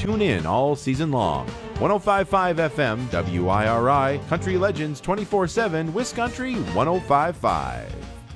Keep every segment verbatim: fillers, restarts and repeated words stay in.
tune in all season long. one oh five point five F M, W I R I, Country Legends twenty-four seven, Wiscountry one oh five point five.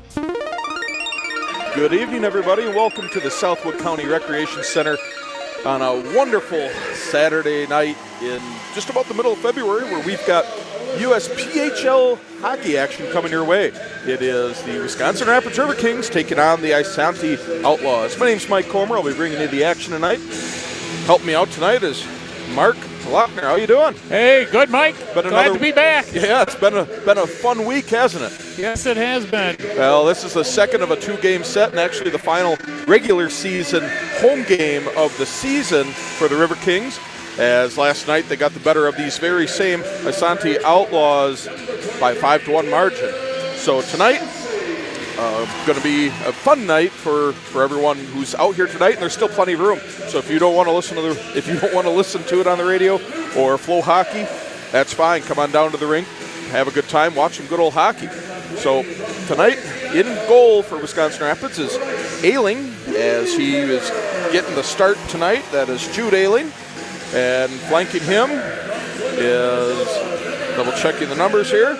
Good evening, everybody. Welcome to the Southwood County Recreation Center on a wonderful Saturday night in just about the middle of February, where we've got U S P H L hockey action coming your way. It is the Wisconsin Rapids River Kings taking on the Isanti Outlaws. My name's Mike Comer. I'll be bringing you the action tonight. Helping me out tonight is Mark Lochner. How you doing? Hey, good, Mike. Been Glad another, to be back. Yeah, it's been a been a fun week, hasn't it? Yes, it has been. Well, this is the second of a two-game set, and actually the final regular season home game of the season for the River Kings, as last night they got the better of these very same Isanti Outlaws by five to one margin. So tonight, uh, going to be a fun night for, for everyone who's out here tonight, and there's still plenty of room. So if you don't want to listen to the if you don't want to listen to it on the radio or Flow Hockey, that's fine. Come on down to the rink, have a good time, watch some good old hockey. So tonight, in goal for Wisconsin Rapids is Ailing, as he is getting the start tonight. That is Jude Ailing. And flanking him is, double checking the numbers here,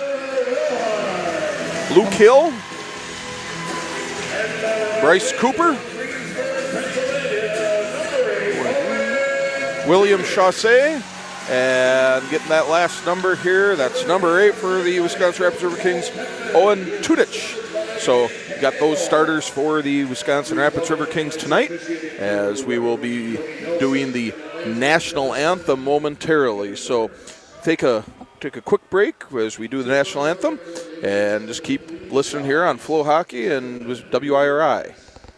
Luke Hill, Bryce Cooper, William Chaussee, and getting that last number here, that's number eight for the Wisconsin Rapids River Kings, Owen Tudich. So got those starters for the Wisconsin Rapids River Kings tonight, as we will be doing the national anthem momentarily. So take a take a quick break as we do the national anthem, and just keep listening here on Flow Hockey and W I R I.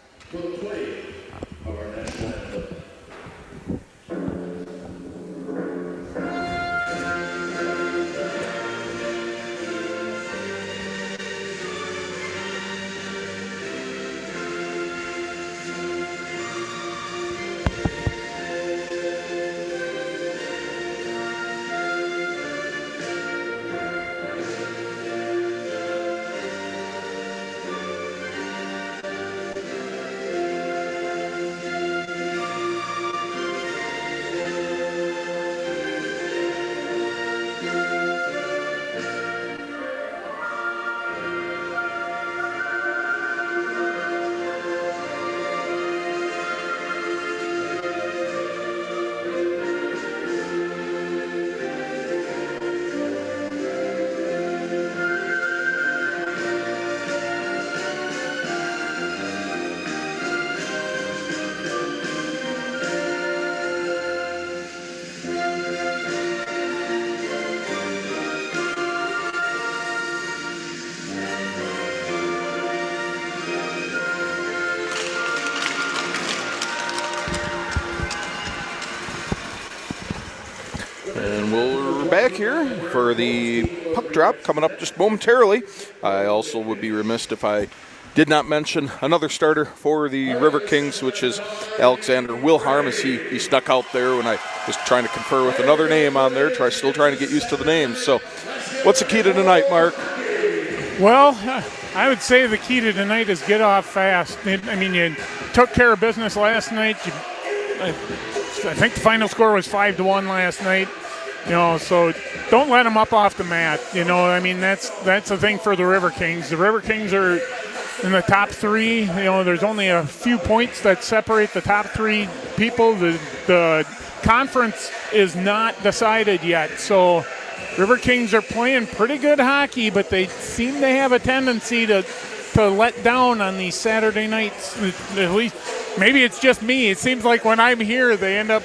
Back here for the puck drop coming up just momentarily. I also would be remiss if I did not mention another starter for the River Kings, which is Alexander Wilharm, as he, he stuck out there when I was trying to confer with another name on there, try, still trying to get used to the names. So what's the key to tonight, Mark? Well, I would say the key to tonight is get off fast. I mean, you took care of business last night. You, I, I think the final score was five to one last night. You know, so don't let them up off the mat. You know, I mean, that's that's the thing for the River Kings. The River Kings are in the top three. You know, there's only a few points that separate the top three people. The the conference is not decided yet. So River Kings are playing pretty good hockey, but they seem to have a tendency to to let down on these Saturday nights. At least, maybe it's just me. It seems like when I'm here, they end up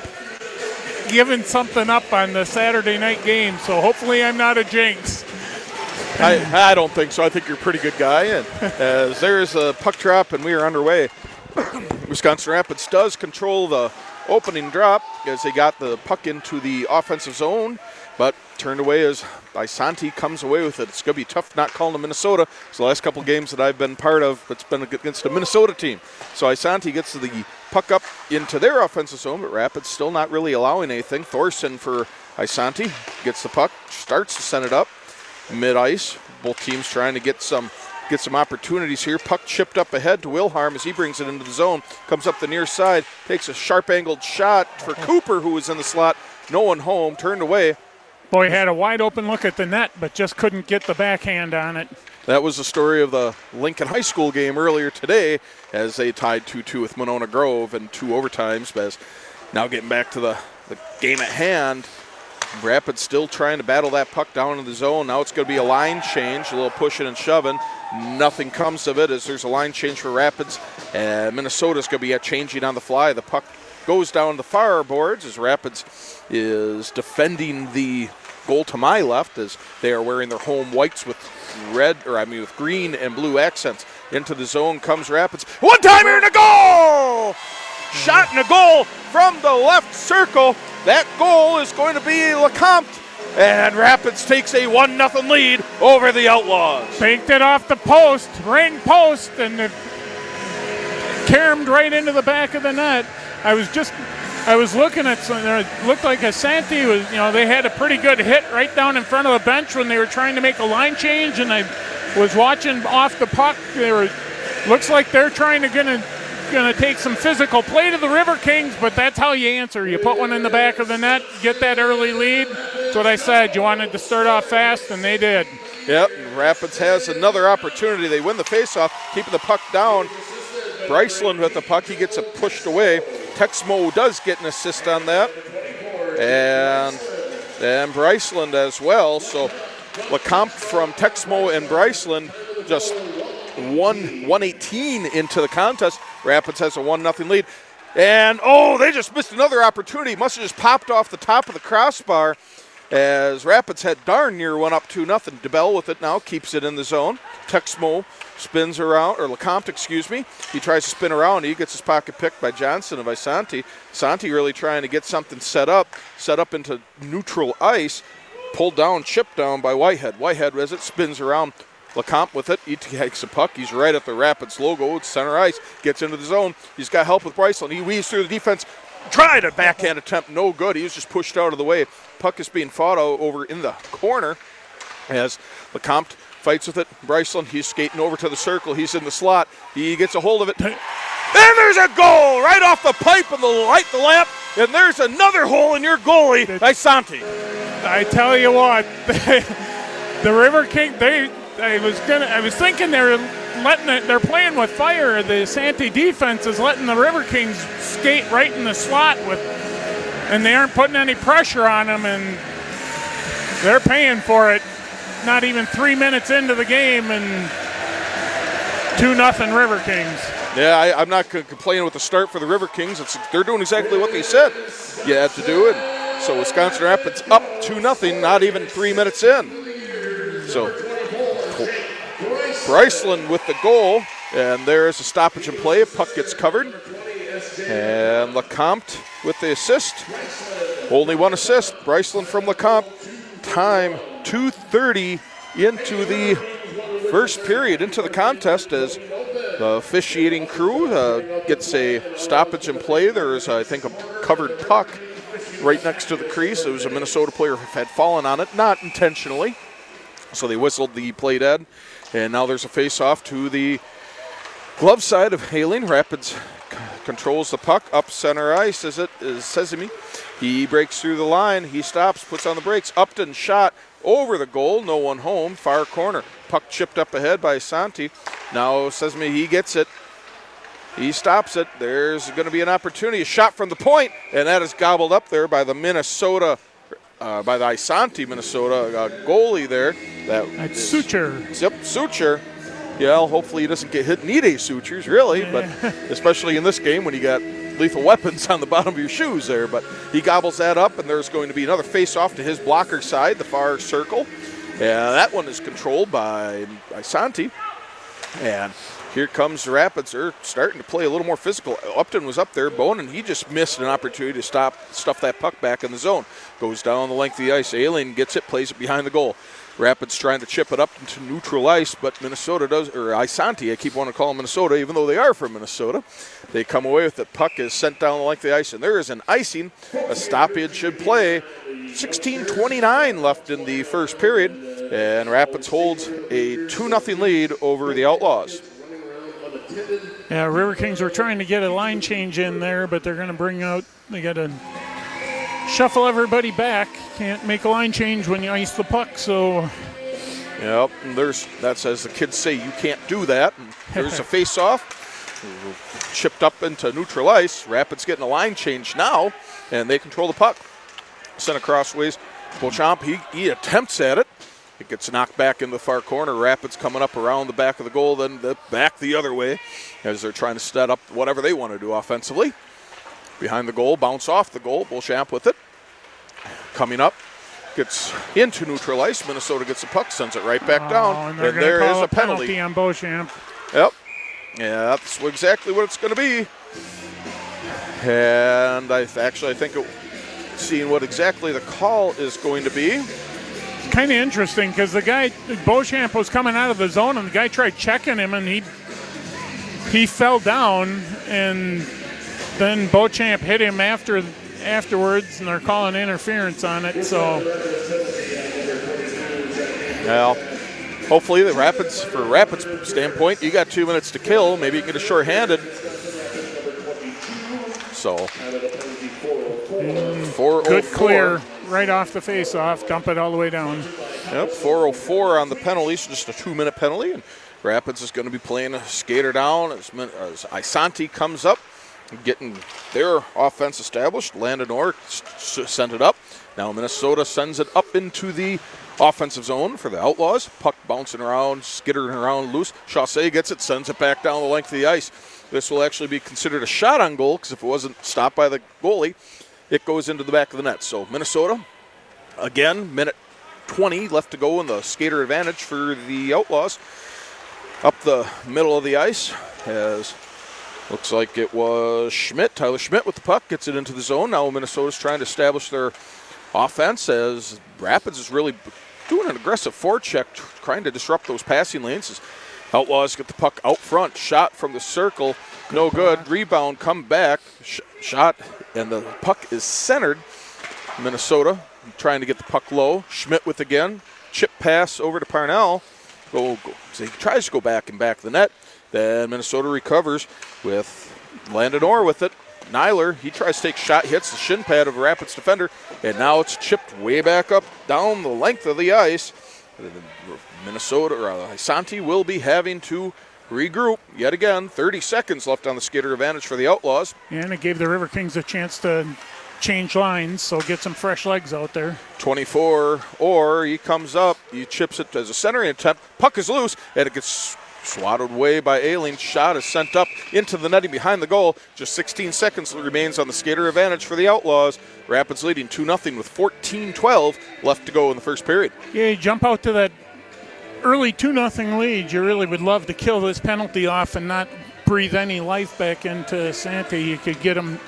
giving something up on the Saturday night game, so hopefully I'm not a jinx. I, I don't think so. I think you're a pretty good guy. And as there's a puck drop and we are underway, Wisconsin Rapids does control the opening drop as they got the puck into the offensive zone, but turned away as Isanti comes away with it. It's going to be tough not calling to Minnesota. So the last couple games that I've been part of, it's been against a Minnesota team. So Isanti gets the puck up into their offensive zone, but Rapids still not really allowing anything. Thorson for Isanti gets the puck, starts to send it up mid-ice. Both teams trying to get some get some opportunities here. Puck chipped up ahead to Wilharm as he brings it into the zone. Comes up the near side, takes a sharp-angled shot for Cooper, who was in the slot. No one home, turned away. Boy, had a wide open look at the net, but just couldn't get the backhand on it. That was the story of the Lincoln High School game earlier today as they tied two two with Monona Grove in two overtimes. But now getting back to the, the game at hand, Rapids still trying to battle that puck down in the zone. Now it's going to be a line change, a little pushing and shoving. Nothing comes of it as there's a line change for Rapids. And Minnesota's going to be changing on the fly. The puck goes down the far boards as Rapids is defending the goal to my left as they are wearing their home whites with red, or I mean with green and blue accents. Into the zone comes Rapids. One timer in a goal! Shot in a goal from the left circle. That goal is going to be LeCompte. And Rapids takes a one nothing lead over the Outlaws. Banked it off the post, ring post, and it caromed right into the back of the net. I was just, I was looking at something. It looked like Asante was, you know, they had a pretty good hit right down in front of the bench when they were trying to make a line change, and I was watching off the puck. They were, looks like they're trying to gonna, gonna take some physical play to the River Kings, but that's how you answer. You put one in the back of the net, get that early lead. That's what I said. You wanted to start off fast, and they did. Yep, Rapids has another opportunity. They win the faceoff, keeping the puck down. Bryceland with the puck, he gets it pushed away. Texmo does get an assist on that. And, and Bryceland as well. So LeCompte from Texmo and Bryceland just one one eighteen into the contest. Rapids has a one nothing lead. And, oh, they just missed another opportunity. Must have just popped off the top of the crossbar as Rapids had darn near one up two nothing. DeBell with it now, keeps it in the zone. Texmo spins around, or LeCompte, excuse me. He tries to spin around. He gets his pocket picked by Johnson of Isanti. Santi really trying to get something set up, set up into neutral ice. Pulled down, chipped down by Whitehead. Whitehead as it spins around. LeCompte with it. He takes the puck. He's right at the Rapids logo. It's center ice. Gets into the zone. He's got help with Bryceland. He weaves through the defense. Tried a backhand attempt. No good. He was just pushed out of the way. Puck is being fought out over in the corner as LeCompte fights with it. Bryceland, he's skating over to the circle. He's in the slot. He gets a hold of it. And there's a goal right off the pipe and the light the lamp. And there's another hole in your goalie, Isanti. I tell you what, the River King, they I was gonna I was thinking they're letting it, they're playing with fire. The Santee defense is letting the River Kings skate right in the slot with, and they aren't putting any pressure on them, and they're paying for it. Not even three minutes into the game, and two nothing River Kings. Yeah, I, I'm not going to complain with the start for the River Kings. It's, they're doing exactly what they said you had to do. And so Wisconsin Rapids up two nothing, not even three minutes in. So Bryceland with the goal, and there's a stoppage in play. Puck gets covered. And LeCompte with the assist. Only one assist. Bryceland from LeCompte. Time two thirty into the first period, into the contest as the officiating crew uh, gets a stoppage in play. There is, I think, a covered puck right next to the crease. It was a Minnesota player who had fallen on it, not intentionally. So they whistled the play dead. And now there's a face-off to the glove side of Hayling. Rapids c- controls the puck up center ice as it is Sesame. He breaks through the line. He stops, puts on the brakes. Upton shot over the goal. No one home. Far corner. Puck chipped up ahead by Santi. Now Sesame, he gets it. He stops it. There's going to be an opportunity. A shot from the point, and that is gobbled up there by the Minnesota, uh, by the Isanti, Minnesota uh, goalie there. That That's Suture. Yep, Suture. Yeah, hopefully he doesn't get hit. Need a sutures, really, but especially in this game when you got lethal weapons on the bottom of your shoes there. But he gobbles that up, and there's going to be another face-off to his blocker side, the far circle. And that one is controlled by, by Santi. And here comes the Rapids. They're starting to play a little more physical. Upton was up there. Bonin, he just missed an opportunity to stop, stuff that puck back in the zone. Goes down the length of the ice. Alien gets it, plays it behind the goal. Rapids trying to chip it up into neutral ice, but Minnesota does, or Isanti, I keep wanting to call them Minnesota, even though they are from Minnesota. They come away with it. Puck is sent down the length of the ice, and there is an icing. A stoppage should play. sixteen twenty-nine left in the first period. and Rapids holds a two nothing lead over the Outlaws. Yeah, River Kings were trying to get a line change in there, but they're going to bring out, they got to shuffle everybody back. Can't make a line change when you ice the puck, so. Yep, and there's, that's as the kids say, you can't do that. And there's a face-off. Chipped up into neutral ice. Rapids getting a line change now, and they control the puck. Sent across ways. Beauchamp, he, he attempts at it. It gets knocked back in the far corner. Rapids coming up around the back of the goal, then the back the other way as they're trying to set up whatever they want to do offensively. Behind the goal, bounce off the goal. Beauchamp with it. Coming up, gets into neutral ice. Minnesota gets the puck, sends it right back oh, down, and, and there is a penalty. penalty on Beauchamp. Yep. Yeah, that's exactly what it's going to be. And I actually I think it, seeing what exactly the call is going to be. It's kind of interesting because the guy Beauchamp was coming out of the zone and the guy tried checking him and he he fell down and then Beauchamp hit him after afterwards and they're calling interference on it. So well, hopefully the Rapids, for Rapids standpoint, you got two minutes to kill. Maybe you can get a shorthanded. So, four oh four. Good clear right off the face-off. Dump it all the way down. Yep, four oh four on the penalty, so just a two-minute penalty. And Rapids is going to be playing a skater down as, as Isanti comes up, getting their offense established. Landon Orr sent it up. Now Minnesota sends it up into the offensive zone for the Outlaws. Puck bouncing around, skittering around loose. Chaussee gets it, sends it back down the length of the ice. This will actually be considered a shot on goal because if it wasn't stopped by the goalie, it goes into the back of the net. So Minnesota, again, minute twenty left to go in the skater advantage for the Outlaws. Up the middle of the ice as looks like it was Schmidt. Tyler Schmidt with the puck gets it into the zone. Now Minnesota's trying to establish their offense as Rapids is really doing an aggressive forecheck, trying to disrupt those passing lanes. As Outlaws get the puck out front, shot from the circle, no good. Rebound, come back, sh- shot, and the puck is centered. Minnesota trying to get the puck low. Schmidt with again, chip pass over to Parnell. Go, go. So he tries to go back and back the net. Then Minnesota recovers with Landon Orr with it. Nyler, he tries to take shot, hits the shin pad of a Rapids defender, and now it's chipped way back up down the length of the ice. Minnesota, or uh, Isanti will be having to regroup yet again. thirty seconds left on the skater advantage for the Outlaws. And it gave the River Kings a chance to change lines, so get some fresh legs out there. twenty-four, or he comes up, he chips it as a centering attempt. Puck is loose, and it gets swatted away by Aileen. Shot is sent up into the netting behind the goal. Just sixteen seconds remains on the skater advantage for the Outlaws. Rapids leading two nothing with fourteen twelve left to go in the first period. Yeah, you jump out to that early two nothing lead. You really would love to kill this penalty off and not breathe any life back into Santa. You could get them.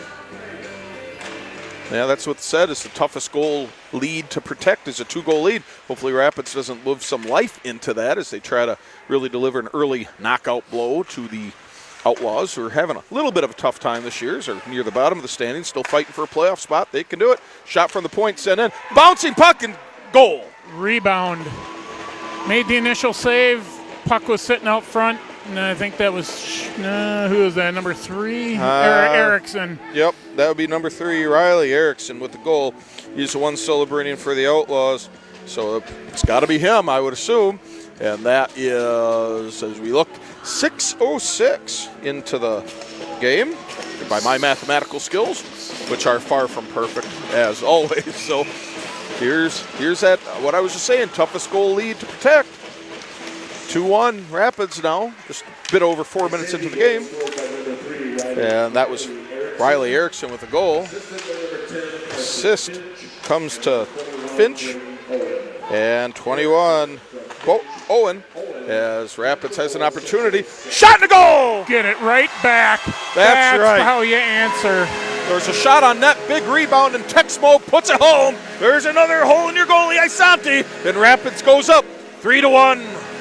Yeah, that's what's said. It's the toughest goal lead to protect is a two-goal lead. Hopefully Rapids doesn't live some life into that as they try to really deliver an early knockout blow to the Outlaws, who are having a little bit of a tough time this year. They're near the bottom of the standings, still fighting for a playoff spot. They can do it. Shot from the point, sent in. Bouncing puck and goal. Rebound. Made the initial save. Puck was sitting out front. And I think that was, uh, who was that, number three? Uh, Erickson. Yep, that would be number three, Riley Erickson with the goal. He's the one celebrating for the Outlaws. So it's got to be him, I would assume. And that is, as we look, six oh six into the game by my mathematical skills, which are far from perfect, as always. So here's, here's that, what I was just saying, toughest goal lead to protect. two one Rapids now, just a bit over four minutes into the game. And that was Riley Erickson with a goal. Assist comes to Finch. And twenty-one, Owen, as Rapids has an opportunity. Shot in the goal! Get it right back. That's, That's right. how you answer. There's a shot on net, big rebound, and Texmo puts it home. There's another hole in your goalie, Isanti. And Rapids goes up three to one.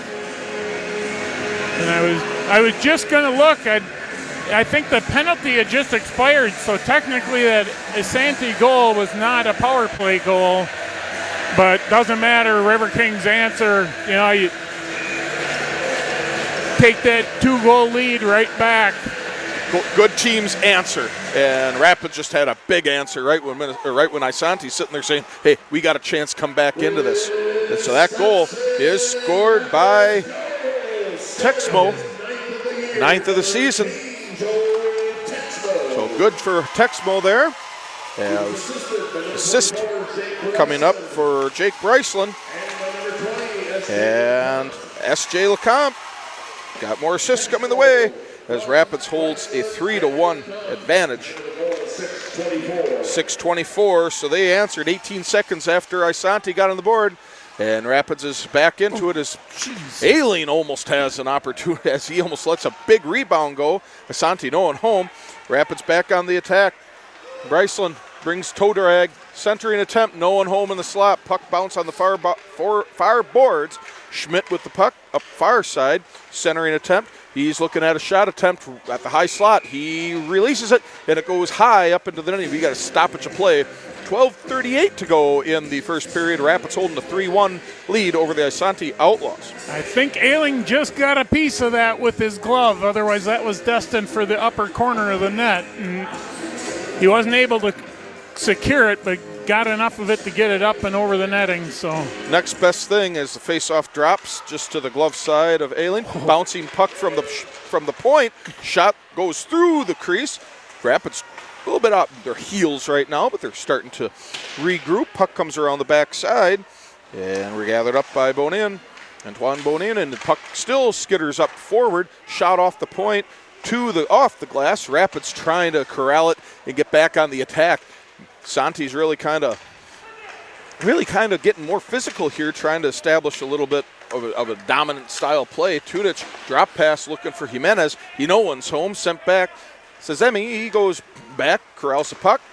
And I was I was just going to look. I I think the penalty had just expired, so technically that Isanti goal was not a power play goal. But doesn't matter. River Kings answer. You know, you take that two-goal lead right back. Good teams answer, and Rapids just had a big answer right when or right when Isanti's sitting there saying, "Hey, we got a chance to come back into this." And so that goal is scored by Texmo, ninth of the season. So good for Texmo there. As assist coming up for Jake Bryceland, and S J Lecomte got more assists coming the way, as Rapids holds a three to one advantage. six twenty-four, so they answered eighteen seconds after Isanti got on the board, and Rapids is back into it as Aileen almost has an opportunity, as he almost lets a big rebound go. Isanti no one home. Rapids back on the attack. Bryceland brings toe drag, centering attempt, no one home in the slot. Puck bounce on the far, bo- far, far boards. Schmidt with the puck up far side, centering attempt. He's looking at a shot attempt at the high slot. He releases it, and it goes high up into the net. We got a stoppage of play. twelve thirty-eight to go in the first period. Rapids holding a three one lead over the Isanti Outlaws. I think Ailing just got a piece of that with his glove. Otherwise, that was destined for the upper corner of the net. And he wasn't able to secure it, but got enough of it to get it up and over the netting. So next best thing is the face-off drops just to the glove side of Ailing. Oh. Bouncing puck from the from the point. Shot goes through the crease. Rapids a little bit out their heels right now, but they're starting to regroup. Puck comes around the back side, and we're gathered up by Bonin. Antoine Bonin, and the puck still skitters up forward. Shot off the point to the off the glass. Rapids trying to corral it and get back on the attack. Santi's really kind of really kind of getting more physical here, trying to establish a little bit of a, of a dominant style play. Tudich drop pass looking for Jimenez. He no one's home, sent back. Sazemi, he goes back, corrals the puck.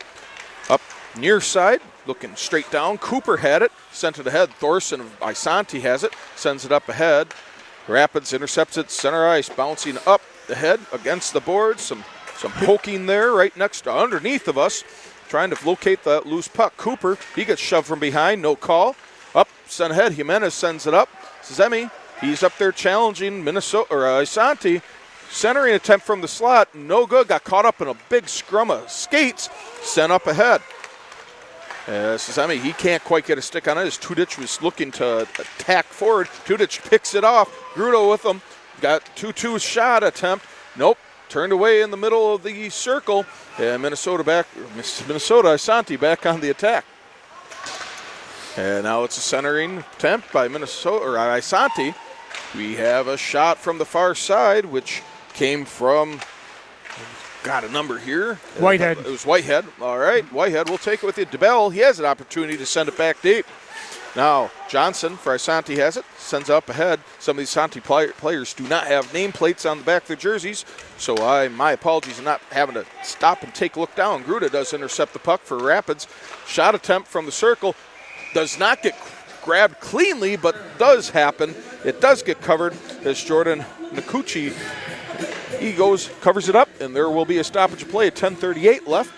Up near side, looking straight down. Cooper had it, sent it ahead. Thorson of Isanti has it, sends it up ahead. Rapids intercepts it, center ice, bouncing up ahead against the boards. Some, some poking there right next to underneath of us. Trying to locate that loose puck. Cooper, he gets shoved from behind, no call. Up, sent ahead, Jimenez sends it up. Zemi, he's up there challenging Minnesota, or uh, Isanti. Centering attempt from the slot, no good. Got caught up in a big scrum of skates, sent up ahead. Uh, Zemi, he can't quite get a stick on it as Tudich was looking to attack forward. Tudich picks it off. Grudo with him. Got two two shot attempt. Nope. Turned away in the middle of the circle, and Minnesota back, Minnesota Isanti back on the attack. And now it's a centering attempt by Minnesota or Isanti. We have a shot from the far side, which came from, got a number here. Whitehead. It was Whitehead. All right, Whitehead. We'll take it with you. DeBell, he has an opportunity to send it back deep. Now, Johnson for Isanti has it, sends up ahead. Some of these Isanti play- players do not have nameplates on the back of their jerseys, so I, my apologies on not having to stop and take a look down. Gruda does intercept the puck for Rapids. Shot attempt from the circle. Does not get grabbed cleanly, but does happen. It does get covered as Jordan Nakuchi, he goes, covers it up, and there will be a stoppage of play at ten thirty-eight left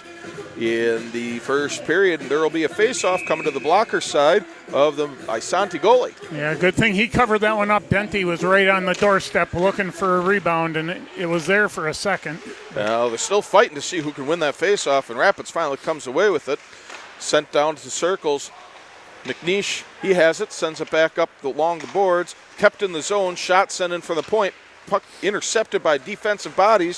in the first period, and there will be a face-off coming to the blocker side of the Isanti goalie. Yeah, good thing he covered that one up. Denti was right on the doorstep looking for a rebound, and it, it was there for a second. Now, they're still fighting to see who can win that face-off, and Rapids finally comes away with it. Sent down to the circles. McNeish, he has it, sends it back up along the boards. Kept in the zone, shot sent in from the point. Puck intercepted by defensive bodies.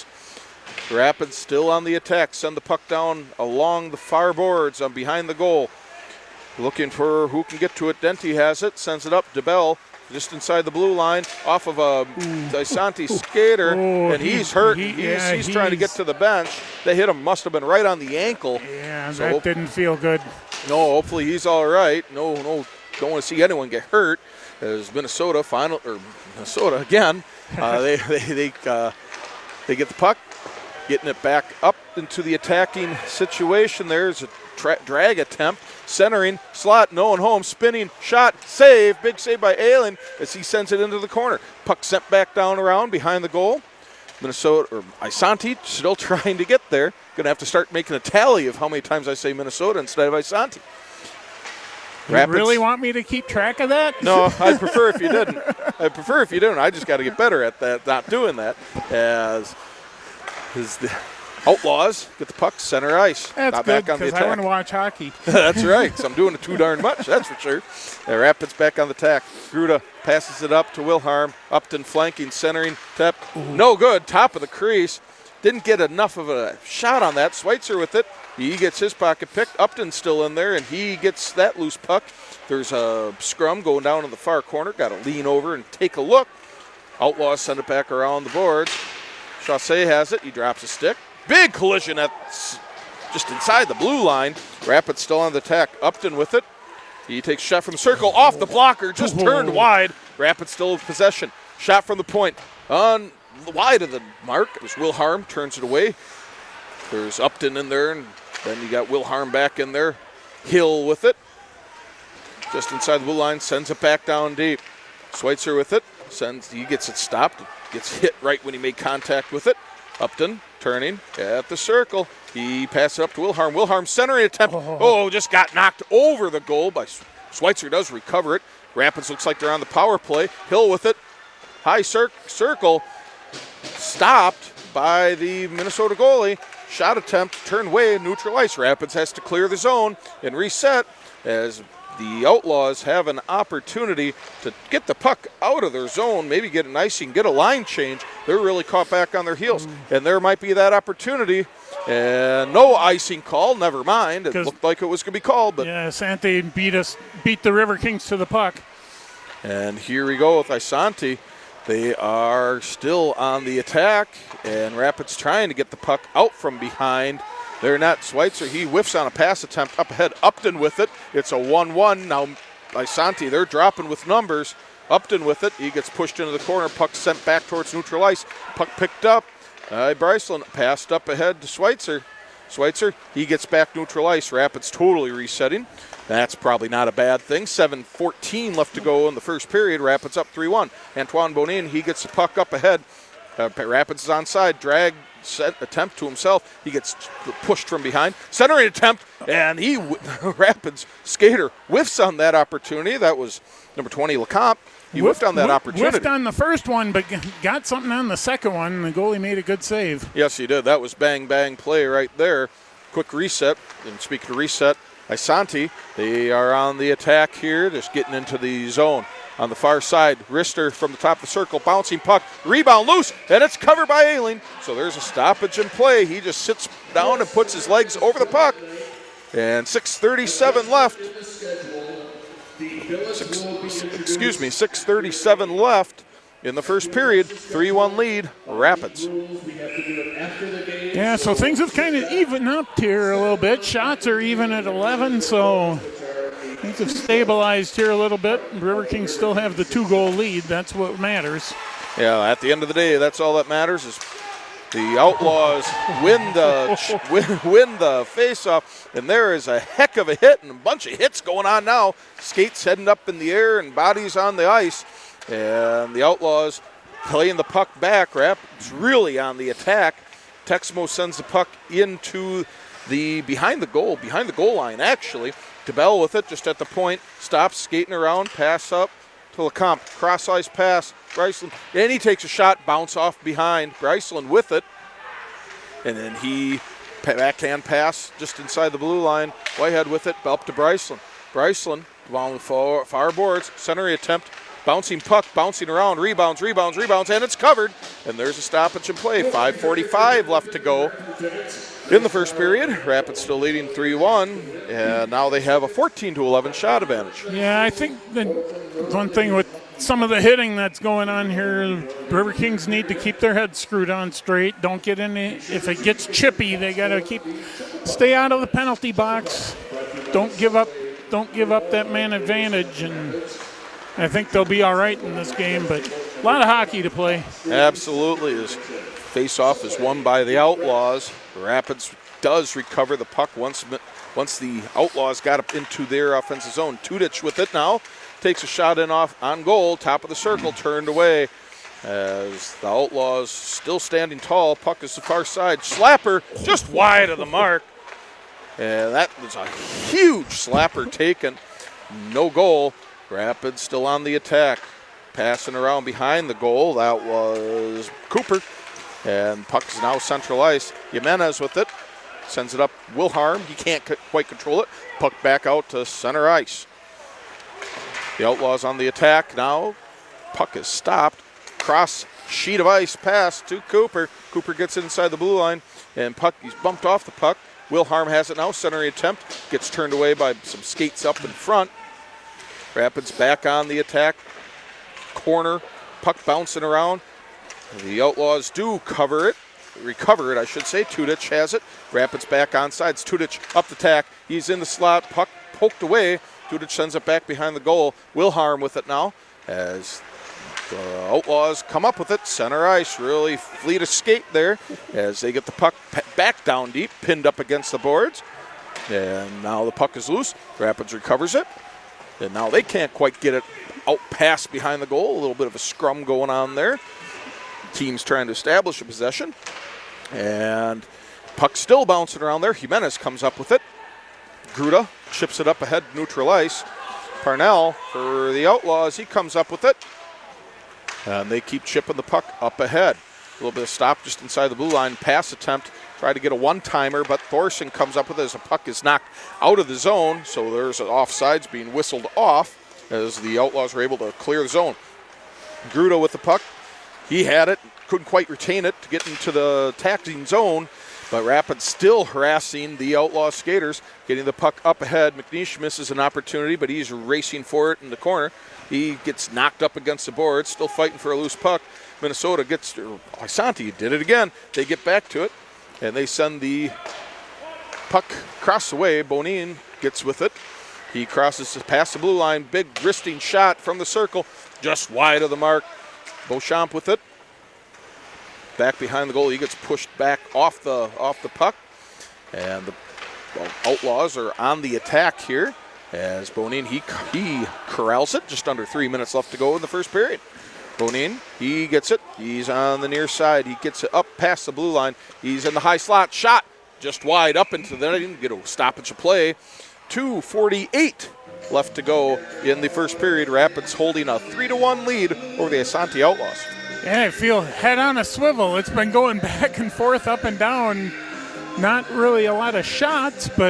Rapids still on the attack. Send the puck down along the far boards on behind the goal. Looking for who can get to it. Denti has it. Sends it up. DeBell just inside the blue line off of a Isanti skater. Oh, and he's hurt. He, he's, yeah, he's, he's trying to get to the bench. They hit him. Must have been right on the ankle. Yeah, so, that didn't feel good. No, hopefully he's all right. No, no, don't want to see anyone get hurt. As Minnesota final, or Minnesota again, uh, they they they, uh, they get the puck. Getting it back up into the attacking situation. There's a tra- drag attempt. Centering, slot, no one home. Spinning, shot, save. Big save by Aileen as he sends it into the corner. Puck sent back down around behind the goal. Minnesota, or Isanti, still trying to get there. Going to have to start making a tally of how many times I say Minnesota instead of Isanti. You Rapids, really want me to keep track of that? No, I'd prefer if you didn't. I'd prefer if you didn't. I just got to get better at that, not doing that. As, as the Outlaws get the puck center ice. That's not good, back on the because attack. I want to watch hockey. That's right. So I'm doing it too darn much, that's for sure. Uh, Rapids back on the attack. Gruda passes it up to Wilhelm. Upton flanking, centering. Tep. No good. Top of the crease. Didn't get enough of a shot on that. Schweitzer with it. He gets his pocket picked. Upton's still in there, and he gets that loose puck. There's a scrum going down in the far corner. Got to lean over and take a look. Outlaws send it back around the boards. Chaussee has it. He drops a stick. Big collision at just inside the blue line. Rapids still on the attack. Upton with it. He takes a shot from the circle. Off the blocker. Just turned wide. Rapids still with possession. Shot from the point. On wide of the mark. It was Wilhelm. Turns it away. There's Upton in there. And then you got Wilhelm back in there. Hill with it. Just inside the blue line. Sends it back down deep. Schweitzer with it. Sends. He gets it stopped. Gets hit right when he made contact with it. Upton turning at the circle. He passes it up to Wilhelm. Wilhelm centering attempt. Oh. oh, just got knocked over the goal by Schweitzer. Does recover it. Rapids looks like they're on the power play. Hill with it. High cir- circle. Stopped by the Minnesota goalie. Shot attempt turned away. Neutral ice. Rapids has to clear the zone and reset as the Outlaws have an opportunity to get the puck out of their zone, maybe get an icing, get a line change. They're really caught back on their heels, mm. and there might be that opportunity. And no icing call, never mind. It looked like it was going to be called. But yeah, Sante beat us, beat the River Kings to the puck. And here we go with Isanti. They are still on the attack, and Rapids trying to get the puck out from behind. They're not. Schweitzer, he whiffs on a pass attempt up ahead. Upton with it. It's a one one. Now, Isanti, they're dropping with numbers. Upton with it. He gets pushed into the corner. Puck sent back towards neutral ice. Puck picked up. Uh, Bryceland passed up ahead to Schweitzer. Schweitzer, he gets back neutral ice. Rapids totally resetting. That's probably not a bad thing. seven fourteen left to go in the first period. Rapids up three one. Antoine Bonin, he gets the puck up ahead. Uh, Rapids is onside. Drag set attempt to himself. He gets pushed from behind. Centering attempt, and he, Rapids skater, whiffs on that opportunity. That was number twenty, Lecomte. He whiffed, whiffed on that opportunity. Whiffed on the first one, but got something on the second one. The goalie made a good save. Yes, he did. That was bang, bang play right there. Quick reset. And speaking of reset, Isanti, they are on the attack here, just getting into the zone. On the far side, Rister from the top of the circle, bouncing puck, rebound loose, and it's covered by Ailing. So there's a stoppage in play. He just sits down and puts his legs over the puck. And six thirty-seven left. Six, excuse me, six thirty-seven left in the first period. three one lead, Rapids. Yeah, so things have kind of evened up here a little bit. Shots are even at eleven, so things have stabilized here a little bit. River Kings still have the two-goal lead. That's what matters. Yeah, at the end of the day, that's all that matters is the Outlaws win the win, win the face-off, and there is a heck of a hit and a bunch of hits going on now. Skates heading up in the air and bodies on the ice, and the Outlaws playing the puck back. Rapids really on the attack. Texmo sends the puck into the behind the goal, behind the goal line actually. DeBell with it, just at the point, stops, skating around, pass up to Lecomte. Cross-ice pass, Bryceland, and he takes a shot, bounce off behind. Bryceland with it, and then he backhand pass just inside the blue line. Whitehead with it, up to Bryceland. Bryceland along the far, far boards, centering attempt, bouncing puck, bouncing around, rebounds, rebounds, rebounds, and it's covered. And there's a stoppage in play. five forty-five left to go in the first period. Rapids still leading three one, and now they have a fourteen to eleven shot advantage. Yeah, I think the one thing with some of the hitting that's going on here, River Kings need to keep their heads screwed on straight. Don't get in it. If it gets chippy, they got to keep stay out of the penalty box. Don't give up. Don't give up that man advantage, and I think they'll be all right in this game. But a lot of hockey to play. Absolutely, is face-off is won by the Outlaws. Rapids does recover the puck once once the Outlaws got up into their offensive zone. Tudich with it now. Takes a shot in off on goal. Top of the circle, turned away. As the Outlaws still standing tall. Puck is the far side. Slapper just wide of the mark. And that was a huge slapper taken. no goal. Rapids still on the attack. Passing around behind the goal. That was Cooper. And puck is now central ice. Jimenez with it. Sends it up. Wilharm. He can't c- quite control it. Puck back out to center ice. The Outlaws on the attack now. Puck is stopped. Cross sheet of ice pass to Cooper. Cooper gets it inside the blue line. And puck, he's bumped off the puck. Wilharm has it now. Centering attempt. Gets turned away by some skates up in front. Rapids back on the attack. Corner. Puck bouncing around. The Outlaws do cover it. Recover it, I should say. Tudich has it. Rapids back on sides. Tudich up the tack. He's in the slot. Puck poked away. Tudich sends it back behind the goal. Wilharm with it now as the Outlaws come up with it. Center ice. Really fleet of skate there as they get the puck back down deep. Pinned up against the boards. And now the puck is loose. Rapids recovers it. And now they can't quite get it out past behind the goal. A little bit of a scrum going on there. Team's trying to establish a possession. And puck still bouncing around there. Jimenez comes up with it. Gruda chips it up ahead, neutral ice. Parnell for the Outlaws. He comes up with it. And they keep chipping the puck up ahead. A little bit of stop just inside the blue line. Pass attempt. Try to get a one-timer, but Thorson comes up with it as the puck is knocked out of the zone. So there's an offsides being whistled off as the Outlaws were able to clear the zone. Gruda with the puck. He had it, couldn't quite retain it to get into the tackling zone, but Rapids still harassing the Outlaw skaters, getting the puck up ahead. McNeish misses an opportunity, but he's racing for it in the corner. He gets knocked up against the board, still fighting for a loose puck. Minnesota gets, Isanti did it again. They get back to it, and they send the puck across the way. Bonin gets with it. He crosses past the blue line, big wristing shot from the circle, just wide of the mark. Beauchamp with it. Back behind the goal. He gets pushed back off the off the puck. And the well, Outlaws are on the attack here as Bonin, he, he corrals it. Just under three minutes left to go in the first period. Bonin, he gets it. He's on the near side. He gets it up past the blue line. He's in the high slot. Shot just wide up into the net. Get a stoppage of play. two forty-eight left to go in the first period. Rapids holding a three to one lead over the Isanti Outlaws. Yeah, I feel head on a swivel. It's been going back and forth, up and down. Not really a lot of shots, but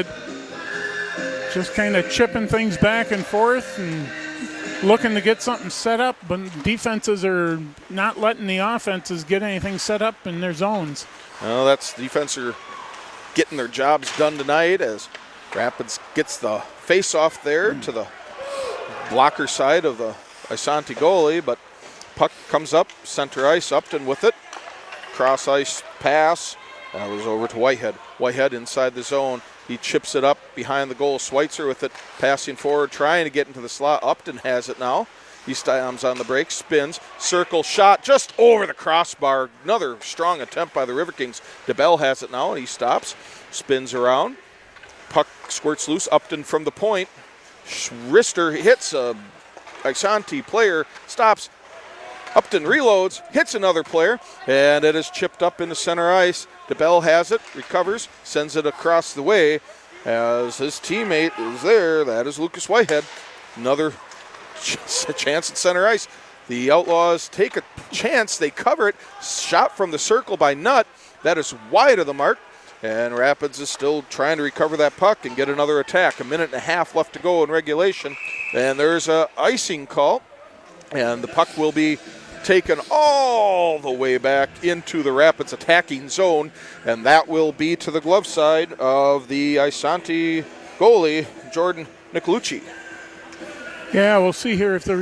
just kind of chipping things back and forth and looking to get something set up. But defenses are not letting the offenses get anything set up in their zones. Well, that's defense are getting their jobs done tonight as Rapids gets the face-off there to the blocker side of the Isanti goalie, but puck comes up, center ice, Upton with it. Cross ice pass. That was over to Whitehead. Whitehead inside the zone. He chips it up behind the goal. Schweitzer with it, passing forward, trying to get into the slot. Upton has it now. He stands on the break, spins, circle, shot just over the crossbar. Another strong attempt by the River Kings. DeBell has it now, and he stops, spins around. Puck squirts loose. Upton from the point. Rister hits a Isanti player, stops. Upton reloads, hits another player, and it is chipped up into center ice. DeBell has it, recovers, sends it across the way as his teammate is there. That is Lucas Whitehead. Another ch- chance at center ice. The Outlaws take a chance. They cover it. Shot from the circle by Nutt. That is wide of the mark. And Rapids is still trying to recover that puck and get another attack. A minute and a half left to go in regulation. And there's a icing call. And the puck will be taken all the way back into the Rapids attacking zone. And that will be to the glove side of the Isanti goalie, Jordan Nicolucci. Yeah, we'll see here if they're...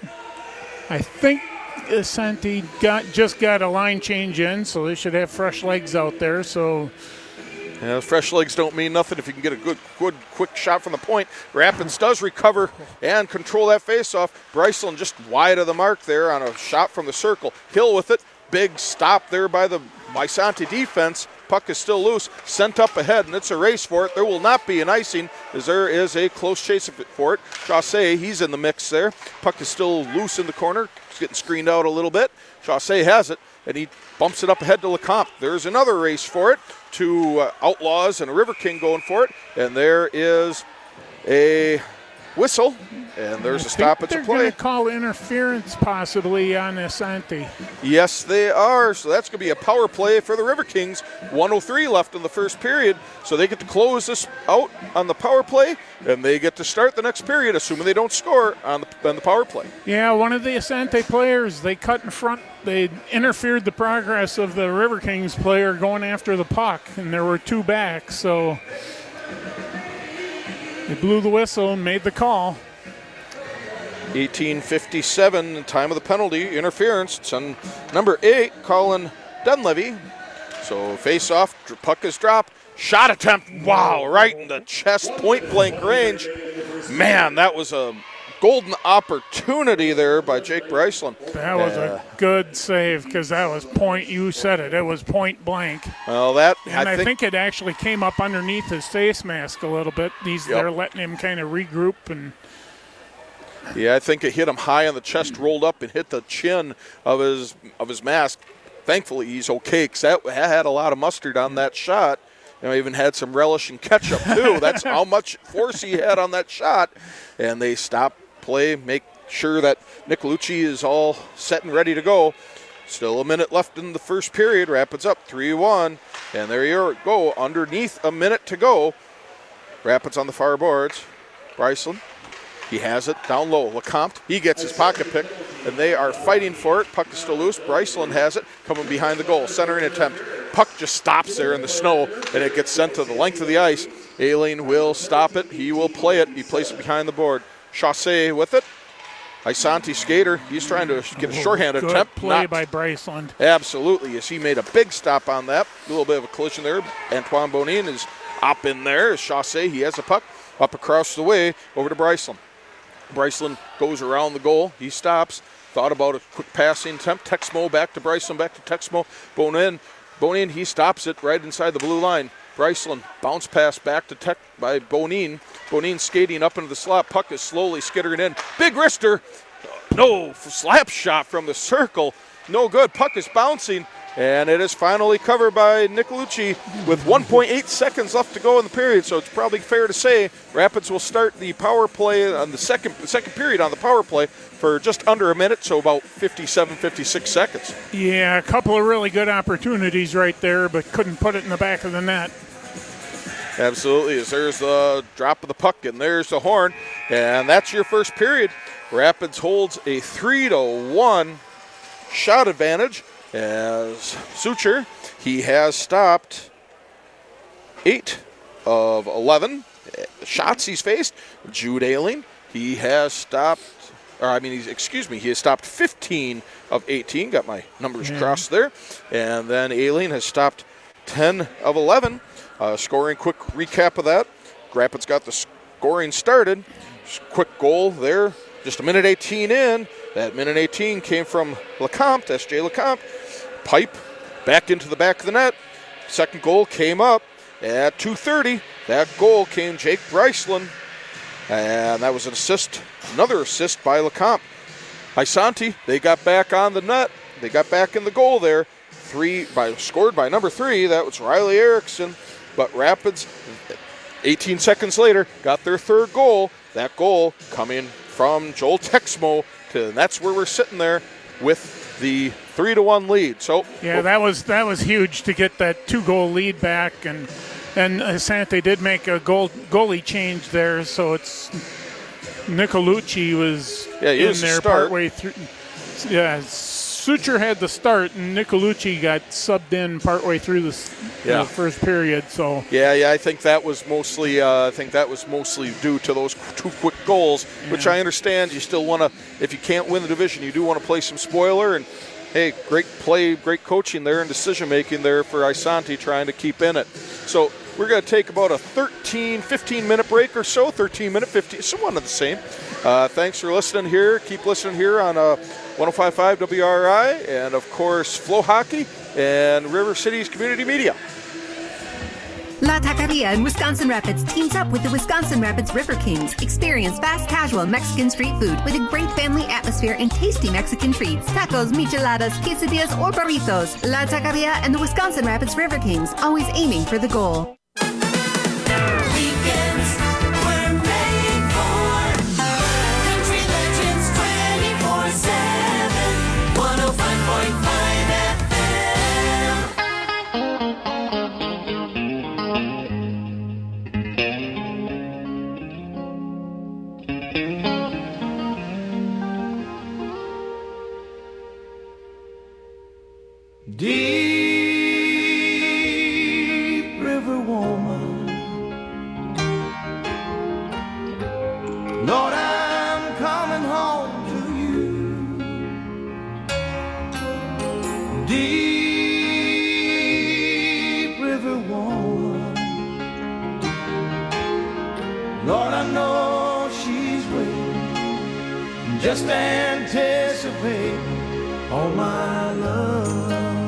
I think Isanti got just got a line change in, so they should have fresh legs out there. So... Yeah, fresh legs don't mean nothing if you can get a good, good, quick shot from the point. Rapids does recover and control that faceoff. Bryceland just wide of the mark there on a shot from the circle. Hill with it. Big stop there by the Isanti defense. Puck is still loose. Sent up ahead, and it's a race for it. There will not be an icing as there is a close chase for it. Chaussee, he's in the mix there. Puck is still loose in the corner. It's getting screened out a little bit. Chaussee has it, and he bumps it up ahead to Lecomte. There's another race for it. Two uh, Outlaws and a River King going for it. And there is a whistle, and there's I a stoppage think of they're play. going to call interference possibly on Asante. Yes, they are. So that's going to be a power play for the River Kings. one oh three left in the first period. So they get to close this out on the power play, and they get to start the next period, assuming they don't score on the, on the power play. Yeah, one of the Asante players, they cut in front. They interfered the progress of the River Kings player going after the puck, and there were two back. So they blew the whistle and made the call. eighteen fifty-seven, time of the penalty, interference. It's on number eight, Colin Dunleavy. So face off, puck is dropped. Shot attempt, wow, right in the chest, point blank range. Man, that was a golden opportunity there by Jake Bryceland. That was uh, a good save because that was point, you said it, it was point blank. Well, that, And I, I think, think it actually came up underneath his face mask a little bit. These Yep. They're letting him kind of regroup and yeah, I think it hit him high on the chest, rolled up and hit the chin of his of his mask. Thankfully, he's okay because that had a lot of mustard on that shot. You know, even had some relish and ketchup, too. That's how much force he had on that shot. And they stop play, make sure that Nicolucci is all set and ready to go. Still a minute left in the first period. Rapids up three one. And there you go, underneath a minute to go. Rapids on the far boards. Bryceland. He has it down low. Lecomte, he gets his pocket pick, and they are fighting for it. Puck is still loose. Bryceland has it, coming behind the goal. Centering attempt. Puck just stops there in the snow, and it gets sent to the length of the ice. Aileen will stop it. He will play it. He plays it behind the board. Chaussee with it. Isanti skater. He's trying to get a shorthanded good attempt. play Not- by Bryceland. Absolutely, as he made a big stop on that. A little bit of a collision there. Antoine Bonin is up in there. As Chaussee, he has a puck up across the way over to Bryceland. Bryceland goes around the goal. He stops. Thought about a quick passing attempt. Texmo back to Bryceland, back to Texmo. Bonin, Bonin, he stops it right inside the blue line. Bryceland, bounce pass back to Tech by Bonin. Bonin skating up into the slot. Puck is slowly skittering in. Big wrister. No, slap shot from the circle. No good. Puck is bouncing. And it is finally covered by Nicolucci with one point eight seconds left to go in the period. So it's probably fair to say Rapids will start the power play on the second second period on the power play for just under a minute, so about fifty-seven, fifty-six seconds. Yeah, a couple of really good opportunities right there, but couldn't put it in the back of the net. Absolutely. As there's the drop of the puck, and there's the horn. And that's your first period. Rapids holds a three to one shot advantage. As Sucher, he has stopped eight of eleven shots he's faced. Jude Ailing, he has stopped, or I mean, he's, excuse me, he has stopped fifteen of eighteen. Got my numbers Yeah. crossed there. And then Ailing has stopped ten of eleven. Uh, scoring, quick recap of that. Rapids got the scoring started. Quick goal there. Just a minute eighteen in. That minute eighteen came from Lecomte, S J Lecomte. Pipe back into the back of the net. Second goal came up at two thirty. That goal came Jake Bryceland. And that was an assist, another assist by Lecomte. Isanti, they got back on the net. They got back in the goal there. Three by scored by number three. That was Riley Erickson. But Rapids, eighteen seconds later, got their third goal. That goal coming from Joel Texmo. To, and that's where we're sitting there with the three to one lead. So Yeah, that was that was huge to get that two-goal lead back, and and Asante did make a goal goalie change there, so it's Nicolucci was Yeah, he in was the there start. partway through. Yeah, Sucher had the start, and Nicolucci got subbed in partway through the, s- Yeah. the first period. So Yeah, yeah, I think that was mostly. Uh, I think that was mostly due to those two quick goals, which Yeah. I understand. You still want to, if you can't win the division, you do want to play some spoiler. And hey, great play, great coaching there, and decision making there for Isanti, trying to keep in it. So we're going to take about a thirteen, fifteen minute break or so. thirteen minute, fifteen, so one of the same. Uh, thanks for listening here. Keep listening here on uh, one oh five point five W R I, and of course, Flow Hockey and River Cities Community Media. La Taqueria in Wisconsin Rapids teams up with the Wisconsin Rapids River Kings. Experience fast casual Mexican street food with a great family atmosphere and tasty Mexican treats. Tacos, micheladas, quesadillas, or burritos. La Taqueria and the Wisconsin Rapids River Kings, always aiming for the goal. Weekends were made for Deep River woman, Lord, I'm coming home to you. Deep River woman, Lord, I know she's waiting, just anticipate all my love.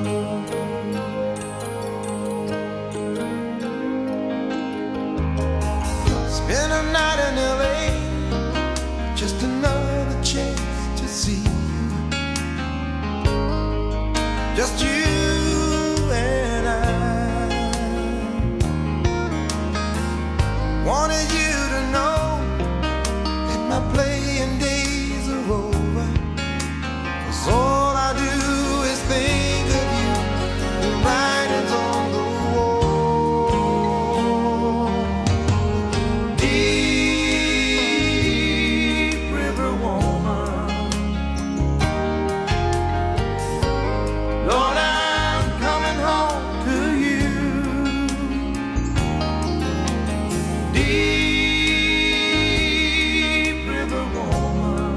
Spend a night in L A, just another chance to see you. Just you and I. Wanted you to know that my playing days are over, 'cause all I do is think of you, the writings on the wall. Deep River woman, Lord, I'm coming home to you. Deep River woman,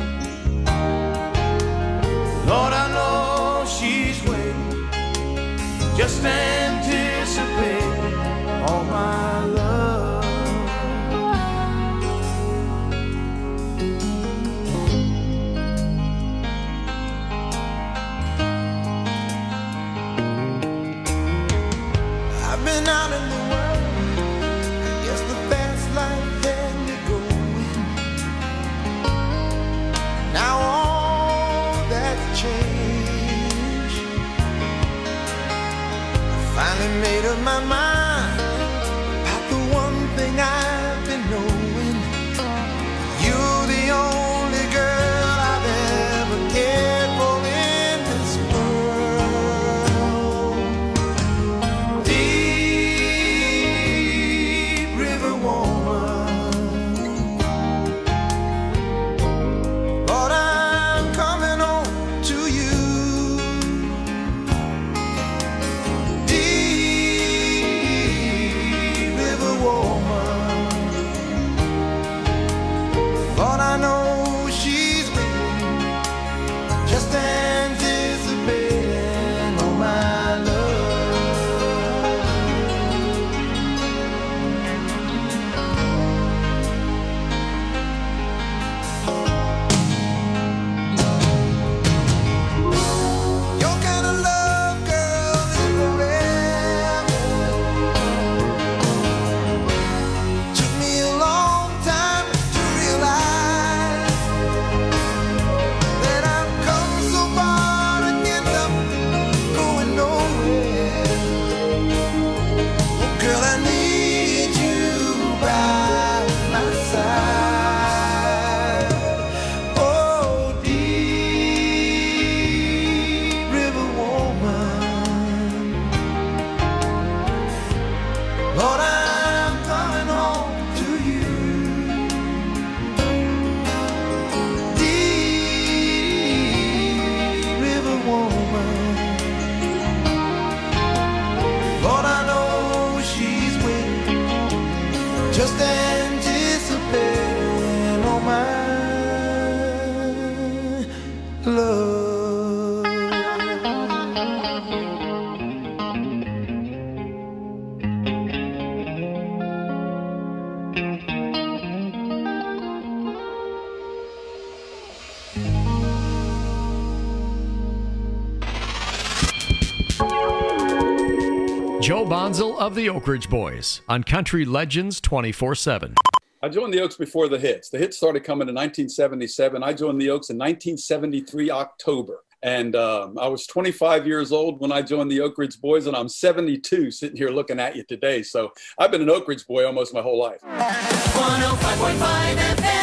Lord, I know she's waiting, just anticipate all my love. I've been out in the world, I guess the fast life had me going. Now all that's changed. I finally made up my mind about the one thing I've been knowing. You're the only girl I've ever cared for in this world. Deep River woman, Lord, I'm coming home to you. Deep River woman, Lord, I know she's waiting, just anticipating all my love. Your kind of love, girl, is forever. Took me a long time to realize that I've come so far and end up going nowhere. Oh, girl, I need you by my side. Oh, Deep River woman, Lord, I'm coming home to you. Deep River woman, Lord, I know she's waiting, just anticipating all my love. Joe Bonzel of the Oak Ridge Boys on Country Legends twenty-four seven. I joined the Oaks before the hits. The hits started coming in nineteen seventy-seven. I joined the Oaks in nineteen seventy-three, October. And um, I was twenty-five years old when I joined the Oak Ridge Boys, and I'm seventy-two sitting here looking at you today. So I've been an Oak Ridge boy almost my whole life. one oh five point five F M.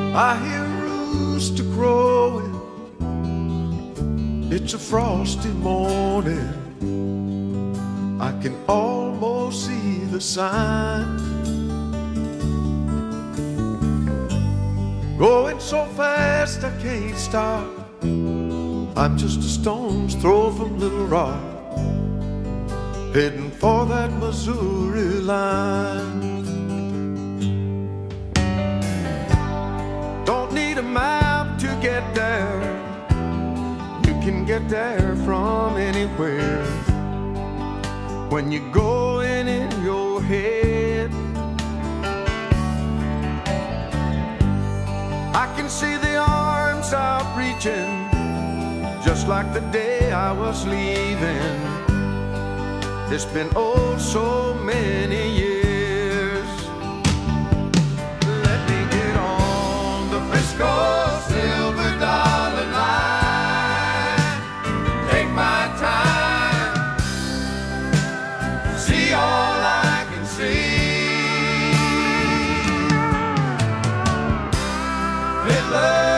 I hear a rooster crowing. It's a frosty morning. I can almost see the sign. Going so fast I can't stop. I'm just a stone's throw from Little Rock, heading for that Missouri line. Don't need a map to get there. You can get there from anywhere when you're going in your head. I can see the arms out reaching, just like the day I was leaving. It's been oh so many years. Let me get on the Frisco Silver Dollar Line. Take my time, see all I can see. Fiddler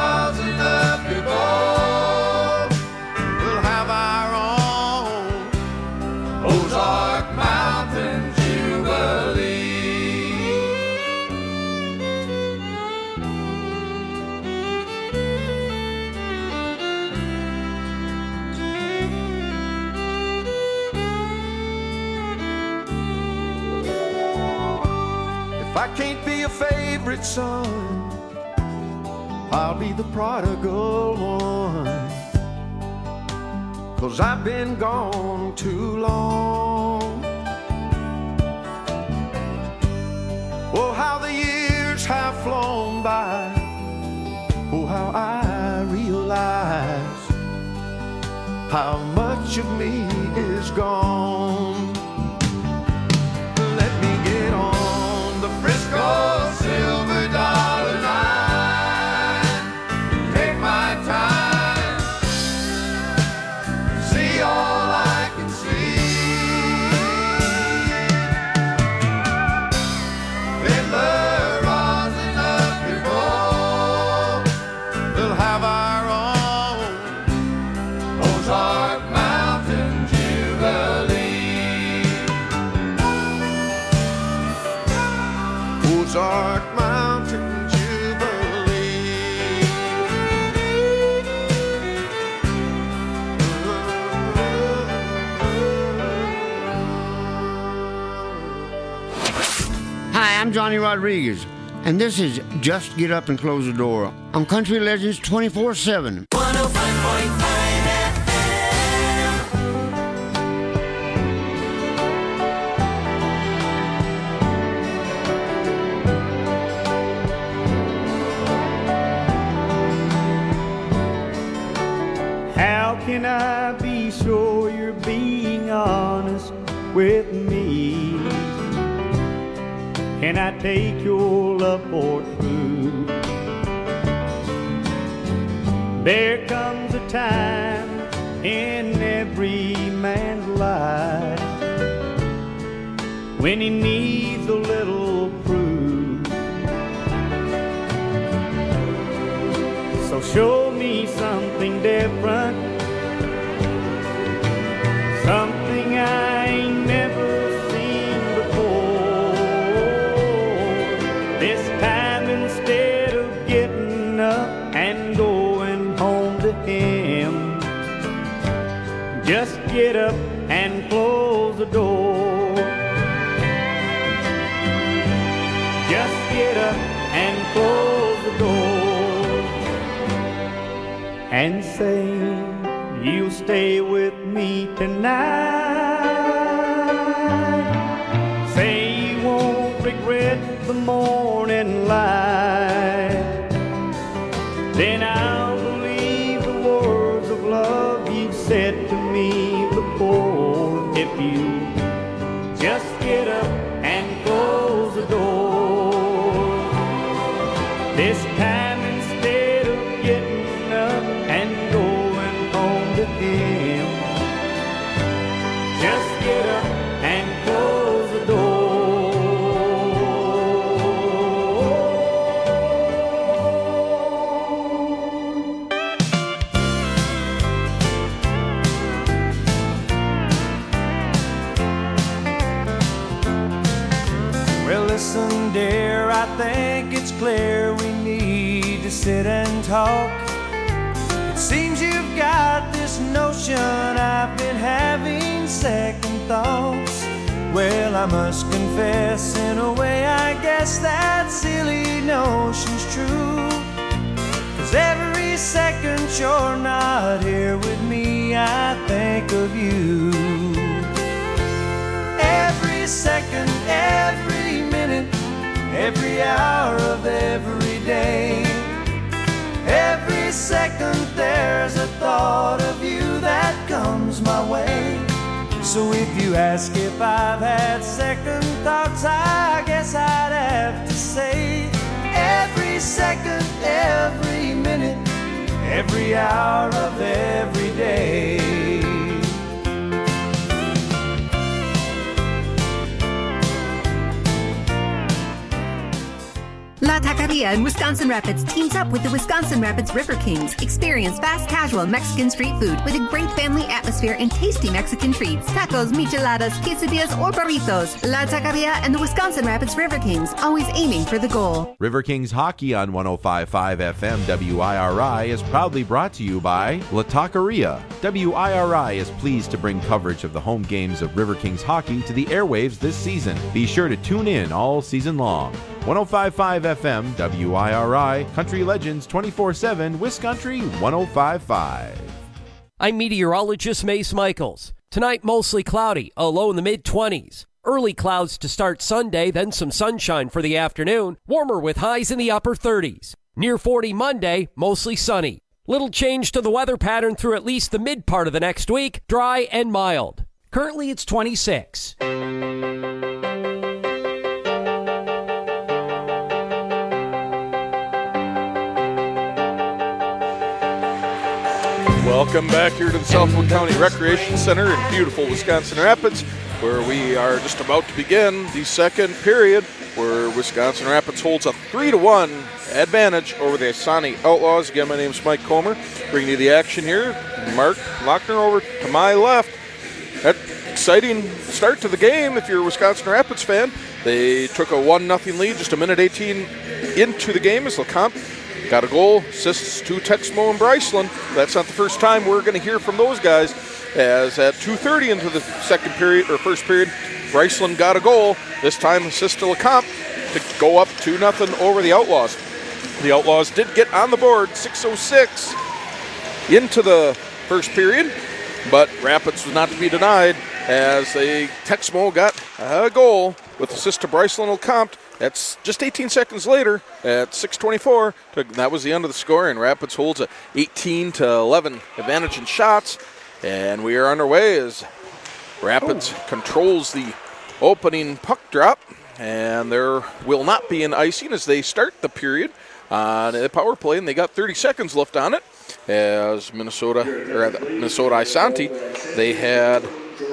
I can't be a favorite son, I'll be the prodigal one, 'cause I've been gone too long. Oh, how the years have flown by. Oh, how I realize how much of me is gone. Let me get on the Frisco Silver Dollar Line. Take my time, see all I can see. Fiddler, rosin up your bowl. We'll have our own Ozark Mountain Jubilee. Ozark Mountain Jubilee. Hi, I'm Johnny Rodriguez, and this is Just Get Up and Close the Door on Country Legends twenty-four seven. one oh five point five F M. How can I be sure you're being honest with me? Can I take your love for true? There comes a time in every man's life when he needs a little proof. So show me something different, something I ain't never seen before. This time instead of getting up and going home to him, just get up and close the door. Just get up and close the door and say you'll stay with me tonight. Say you won't regret the morning light. Then I'll believe the words of love you've said to me before. If you just get up and close the door. This time instead of getting up and going home to him, just get up and close the door. listen, dear, I think it's clear we need to sit and talk. It seems you've got this notion I've been having second thoughts. Well, I must confess, in a way, I guess that silly notion's true. 'Cause every second you're not here with me, I think of you. Every second, every minute, every hour of every day. Every second there's a thought of you that comes my way. So if you ask if I've had second thoughts, I guess I'd have to say every second, every minute, every hour of every day. La Taqueria in Wisconsin Rapids teams up with the Wisconsin Rapids River Kings. Experience fast, casual Mexican street food with a great family atmosphere and tasty Mexican treats. Tacos, micheladas, quesadillas, or burritos. La Taqueria and the Wisconsin Rapids River Kings, always aiming for the goal. River Kings Hockey on one oh five point five F M W I R I is proudly brought to you by La Taqueria. W I R I is pleased to bring coverage of the home games of River Kings Hockey to the airwaves this season. Be sure to tune in all season long. one oh five point five F M W I R I, Country Legends twenty-four seven, Wiscountry one oh five point five. I'm meteorologist Mace Michaels. Tonight, mostly cloudy, a low in the mid-twenties. Early clouds to start Sunday, then some sunshine for the afternoon. Warmer with highs in the upper thirties. Near forty Monday, mostly sunny. Little change to the weather pattern through at least the mid part of the next week, dry and mild. Currently, it's twenty-six. Welcome back here to the Southwood County Recreation Center in beautiful Wisconsin Rapids, where we are just about to begin the second period, where Wisconsin Rapids holds a three to one advantage over the Isanti Outlaws. Again, my name is Mike Comer, bringing you the action here. Mark Lochner over to my left. That exciting start to the game if you're a Wisconsin Rapids fan. They took a one nothing lead just a minute eighteen into the game as LeCompte got a goal, assists to Texmo and Bryceland. That's not the first time we're going to hear from those guys, as at two thirty into the second period, or first period, Bryceland got a goal, this time assist to LeCompte to go up two nothing over the Outlaws. The Outlaws did get on the board, six oh six into the first period, but Rapids was not to be denied, as they Texmo got a goal with assist to Bryceland and LeCompte. That's just eighteen seconds later at six twenty-four. That was the end of the score, and Rapids holds a eighteen to eleven advantage in shots. And we are underway as Rapids oh. controls the opening puck drop, and there will not be an icing as they start the period on the power play, and they got thirty seconds left on it. As Minnesota, or Minnesota Isanti, they had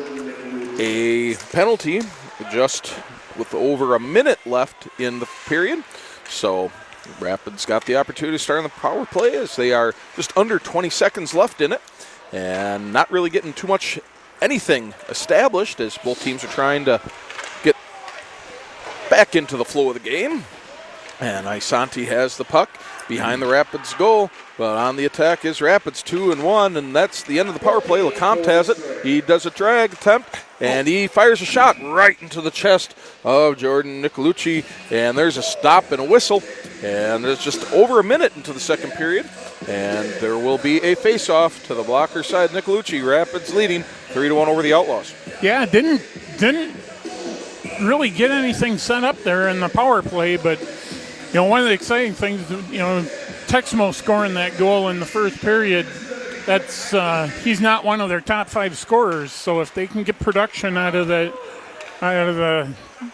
a penalty just with over a minute left in the period. So Rapids got the opportunity to start on the power play as they are just under twenty seconds left in it and not really getting too much anything established, as both teams are trying to get back into the flow of the game. And Isanti has the puck behind the Rapids goal, but on the attack is Rapids, two and one, and that's the end of the power play. LeCompte has it. He does a drag attempt, and he fires a shot right into the chest of Jordan Nicolucci, and there's a stop and a whistle, and there's just over a minute into the second period, and there will be a face-off to the blocker side. Nicolucci, Rapids leading three to one over the Outlaws. Yeah, didn't didn't really get anything set up there in the power play, but you know, one of the exciting things, you know, Texmo scoring that goal in the first period, that's uh, he's not one of their top five scorers. So if they can get production out of the out of the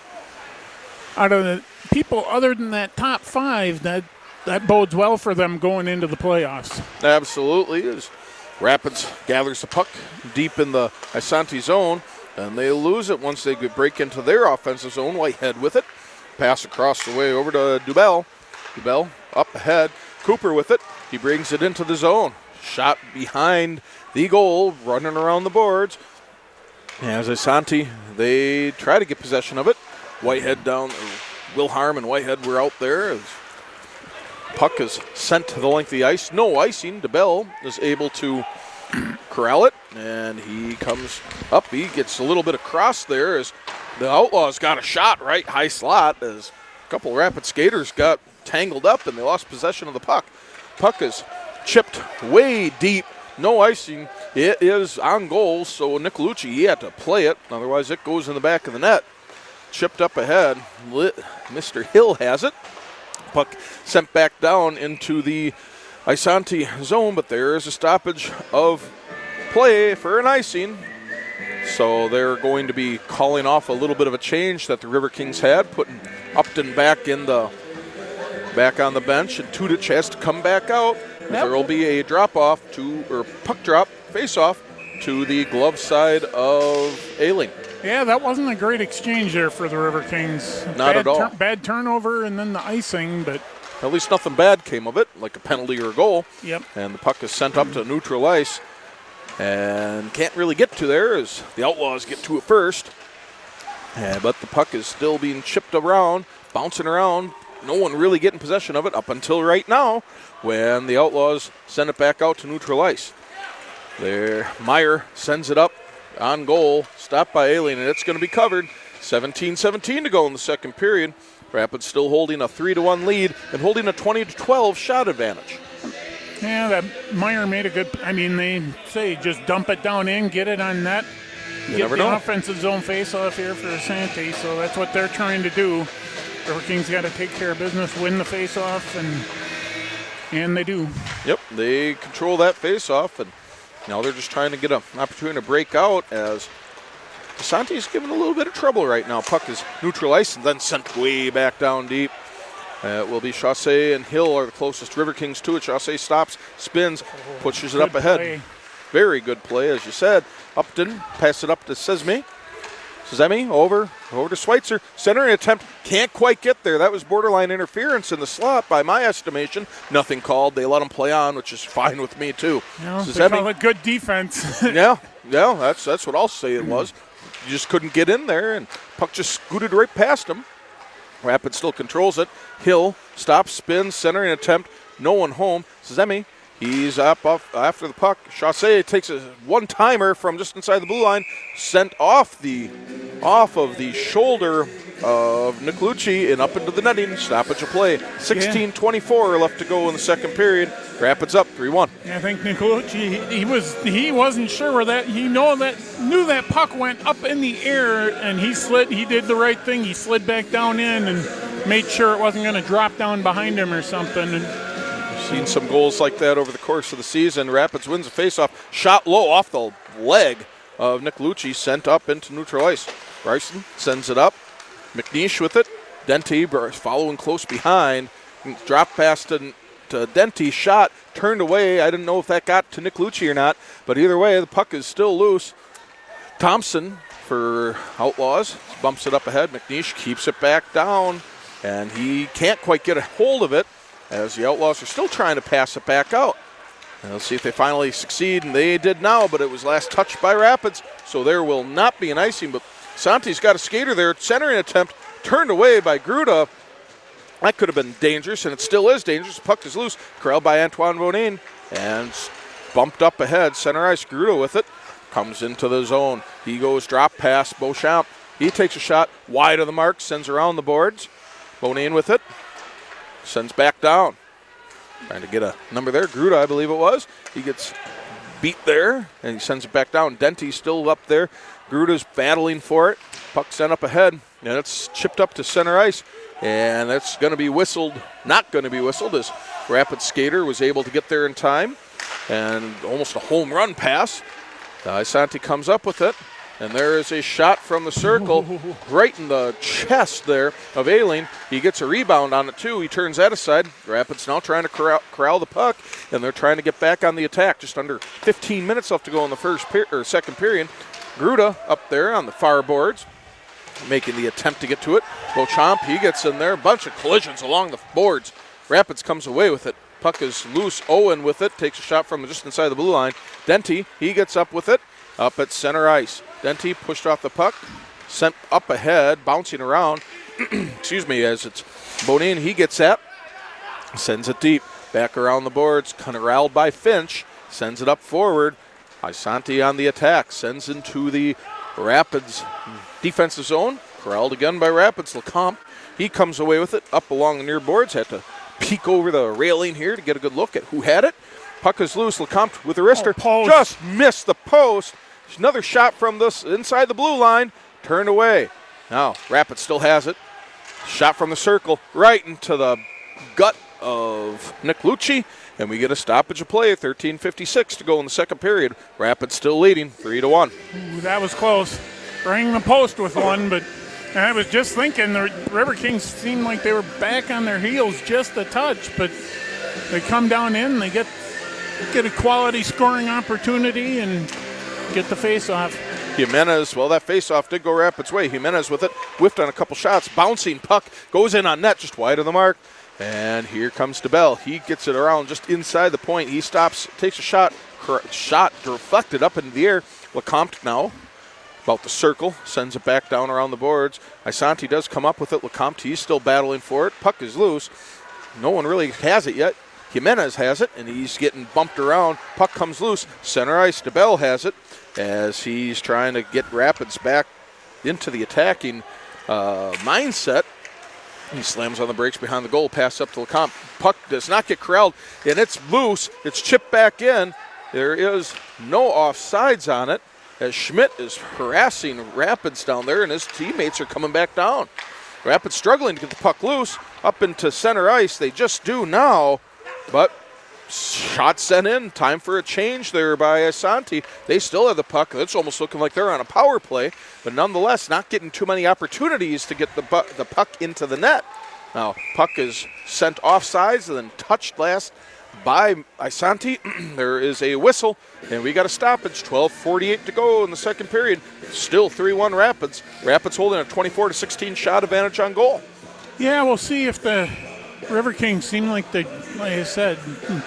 out of the people other than that top five, that that bodes well for them going into the playoffs. Absolutely. As Rapids gathers the puck deep in the Isanti zone, and they lose it once they break into their offensive zone. Whitehead with it. Pass across the way over to Dubell. Dubell up ahead. Cooper with it. He brings it into the zone. Shot behind the goal, running around the boards. As Isanti, they try to get possession of it. Whitehead down, Wilharm and Whitehead were out there. As puck is sent to the length of the ice. No icing. DeBell is able to corral it, and he comes up. He gets a little bit of cross there as the Outlaws got a shot right high slot as a couple of Rapid skaters got tangled up and they lost possession of the puck. Puck is chipped way deep. No icing. It is on goal, so Nicolucci, he had to play it. Otherwise, it goes in the back of the net. Chipped up ahead. Mister Hill has it. Puck sent back down into the Isanti zone, but there is a stoppage of play for an icing. So they're going to be calling off a little bit of a change that the River Kings had, putting Upton back in the back on the bench, and Tudich has to come back out. There will be a drop-off to, or puck drop, face-off to the glove side of Ailing. Yeah, that wasn't a great exchange there for the River Kings. Not bad at all. Tur- bad turnover and then the icing, but at least nothing bad came of it, like a penalty or a goal. Yep. And the puck is sent up to neutral ice, and can't really get to there as the Outlaws get to it first. Yeah, but the puck is still being chipped around, bouncing around. No one really getting possession of it up until right now when the Outlaws send it back out to neutral ice. There, Meyer sends it up on goal, stopped by Ailing, and it's going to be covered. seventeen seventeen to go in the second period. Rapids still holding a three to one lead and holding a twenty to twelve shot advantage. yeah, that Meyer made a good. I mean, they say just dump it down in, get it on net, You get never the know. offensive zone face-off here for Asante. So that's what they're trying to do. River Kings got to take care of business, win the face-off, and and they do. Yep, they control that face-off, and now they're just trying to get an opportunity to break out as DeSante's giving a little bit of trouble right now. Puck is neutral ice and then sent way back down deep. Uh, it will be Chaussee and Hill are the closest River Kings to it. Chaussee stops, spins, pushes it Good up ahead. play. Very good play, as you said. Upton, pass it up to Sesme. Sesme over, over to Schweitzer. Centering attempt, can't quite get there. That was borderline interference in the slot by my estimation. Nothing called. They let him play on, which is fine with me too. You know, they Sesme- call it good defense. yeah, yeah, that's that's what I'll say it was. You just couldn't get in there, and puck just scooted right past him. Rapid still controls it. Hill stops, spins, centering attempt. No one home. Sesme, he's up off after the puck. Chaussee takes a one-timer from just inside the blue line, sent off the off of the shoulder of Nicolucci and up into the netting. Stoppage of play. sixteen twenty-four left to go in the second period. Rapids up three one. I think Nicolucci, he, he was he wasn't sure where that he know that knew that puck went up in the air, and he slid. He did the right thing. He slid back down in and made sure it wasn't going to drop down behind him or something. And Seen some goals like that over the course of the season. Rapids wins a faceoff. Shot low off the leg of Nicolucci, sent up into neutral ice. Bryson sends it up. McNeish with it. Denty following close behind. Drop pass to, to Denty. Shot turned away. I didn't know if that got to Nicolucci or not. But either way, the puck is still loose. Thompson for Outlaws bumps it up ahead. McNeish keeps it back down. And he can't quite get a hold of it, as the Outlaws are still trying to pass it back out. And let's see if they finally succeed, and they did now, but it was last touched by Rapids, so there will not be an icing. But Santi's got a skater there, centering attempt, turned away by Gruda. That could have been dangerous, and it still is dangerous. The puck is loose, corralled by Antoine Bonin, and bumped up ahead. Center ice, Gruda with it, comes into the zone. He goes drop pass, Beauchamp. He takes a shot wide of the mark, sends around the boards. Bonin with it. Sends back down. Trying to get a number there. Gruda, I believe it was. He gets beat there, and he sends it back down. Denty's still up there. Gruda's battling for it. Puck sent up ahead, and it's chipped up to center ice. And that's going to be whistled. Not going to be whistled, as Rapid Skater was able to get there in time. And almost a home run pass. Uh, Isanti comes up with it. And there is a shot from the circle right in the chest there of Ailing. He gets a rebound on it, too. He turns that aside. Rapids now trying to corral, corral the puck, and they're trying to get back on the attack. Just under fifteen minutes left to go in the first per- or second period. Gruda up there on the far boards, making the attempt to get to it. Beauchamp, he gets in there. A bunch of collisions along the boards. Rapids comes away with it. Puck is loose. Owen with it. Takes a shot from just inside the blue line. Denty, he gets up with it. Up at center ice. Denty pushed off the puck, sent up ahead, bouncing around. excuse me, as it's Bonin, he gets that, sends it deep, back around the boards, corralled by Finch, sends it up forward. Isanti on the attack, sends into the Rapids defensive zone, corralled again by Rapids. Lecomte, he comes away with it, up along the near boards, had to peek over the railing here to get a good look at who had it. Puck is loose, Lecomte with the wrister, oh, just missed the post. Another shot from this inside the blue line, turned away. Now, Rapids still has it. Shot from the circle, right into the gut of Nick Lucci, and we get a stoppage of play, thirteen fifty-six to go in the second period. Rapids still leading, three to one. Ooh, that was close. Rang the post with one, but I was just thinking the River Kings seemed like they were back on their heels just a touch, but they come down in, they get get a quality scoring opportunity and get the face-off. Jimenez, well, that face-off did go Rapids' way. Jimenez with it, whiffed on a couple shots, bouncing puck, goes in on net, just wide of the mark. And here comes DeBell. He gets it around just inside the point. He stops, takes a shot, shot deflected up into the air. Lecomte now about the circle, sends it back down around the boards. Isanti does come up with it. Lecomte, he's still battling for it. Puck is loose. No one really has it yet. Jimenez has it, and he's getting bumped around. Puck comes loose. Center ice, DeBell has it as he's trying to get Rapids back into the attacking uh, mindset. He slams on the brakes behind the goal, pass up to Lecomte. Puck does not get corralled, and it's loose. It's chipped back in. There is no offsides on it as Schmidt is harassing Rapids down there, and his teammates are coming back down. Rapids struggling to get the puck loose up into center ice. They just do now, but shot sent in. Time for a change there by Isanti. They still have the puck. It's almost looking like they're on a power play, but nonetheless not getting too many opportunities to get the, bu- the puck into the net. Now, puck is sent offsides and then touched last by Isanti. There is a whistle, and we got a stoppage. twelve forty-eight to go in the second period. Still three one Rapids. Rapids holding a twenty-four to sixteen shot advantage on goal. Yeah, we'll see if the River Kings seem like they, like I said,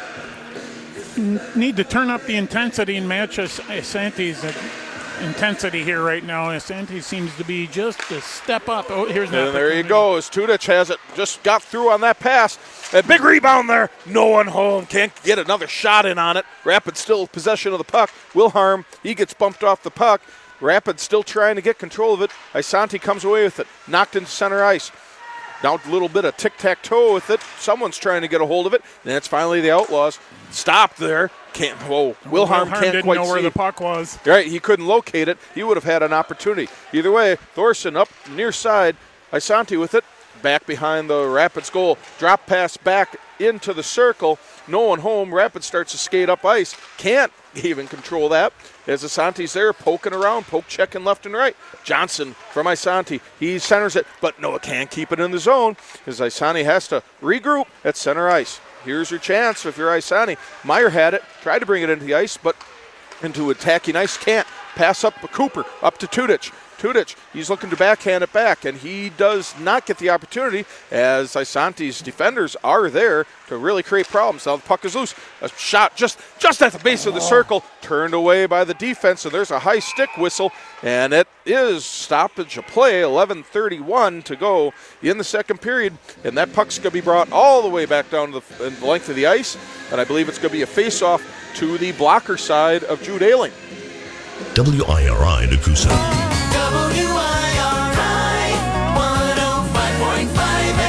need to turn up the intensity and match Isanti's intensity here right now. Isanti seems to be just a step up. Oh, here's and there he goes. Tudic has it. Just got through on that pass. A big rebound there. No one home. Can't get another shot in on it. Rapids still possession of the puck. Wilharm, he gets bumped off the puck. Rapids still trying to get control of it. Isanti comes away with it. Knocked into center ice. Now a little bit of tic-tac-toe with it. Someone's trying to get a hold of it. And it's finally the Outlaws. Stopped there. Can't. Whoa. Wilharm, Wilharm can't didn't quite know see where the puck was. Right. He couldn't locate it. He would have had an opportunity. Either way, Thorson up near side. Isanti with it. Back behind the Rapids goal. Drop pass back into the circle. No one home. Rapids starts to skate up ice. Can't even control that. As Isanti's there poking around, poke checking left and right. Johnson from Isanti. He centers it, but Noah can't keep it in the zone as Isanti has to regroup at center ice. Here's your chance if you're Isanti. Meyer had it, tried to bring it into the ice, but into attacking ice can't. Pass up Cooper, up to Tudic. Tudic, he's looking to backhand it back, and he does not get the opportunity as Isanti's defenders are there to really create problems. Now the puck is loose. A shot just, just at the base of the circle, turned away by the defense, and there's a high stick whistle, and it is stoppage of play, eleven thirty-one to go in the second period, and that puck's going to be brought all the way back down to the, the length of the ice, and I believe it's going to be a face-off to the blocker side of Jude Ayling. W I R I Nakusa. W I R I one oh five point five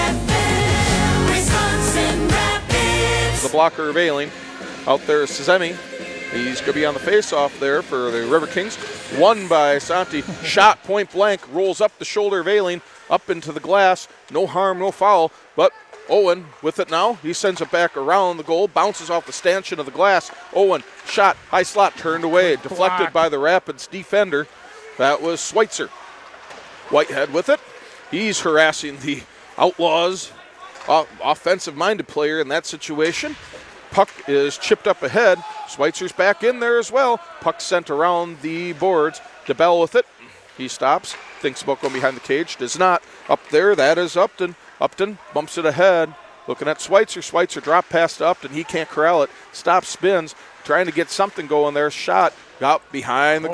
F M, Wisconsin Rapids. The blocker of Ayling. Out there is Sezemi. He's going to be on the face-off there for the River Kings. Won by Isanti. Shot point blank. Rolls up the shoulder of Ayling. Up into the glass. No harm, no foul. But Owen with it now. He sends it back around the goal. Bounces off the stanchion of the glass. Owen, shot, high slot, turned away. Deflected by the Rapids defender. That was Schweitzer. Whitehead with it. He's harassing the Outlaws uh, offensive-minded player in that situation. Puck is chipped up ahead. Schweitzer's back in there as well. Puck sent around the boards. DeBell with it. He stops. Thinks about going behind the cage. Does not. Up there, that is Upton. Upton bumps it ahead. Looking at Schweitzer. Schweitzer drop pass to Upton. He can't corral it. Stops, spins. Trying to get something going there. Shot. Got behind the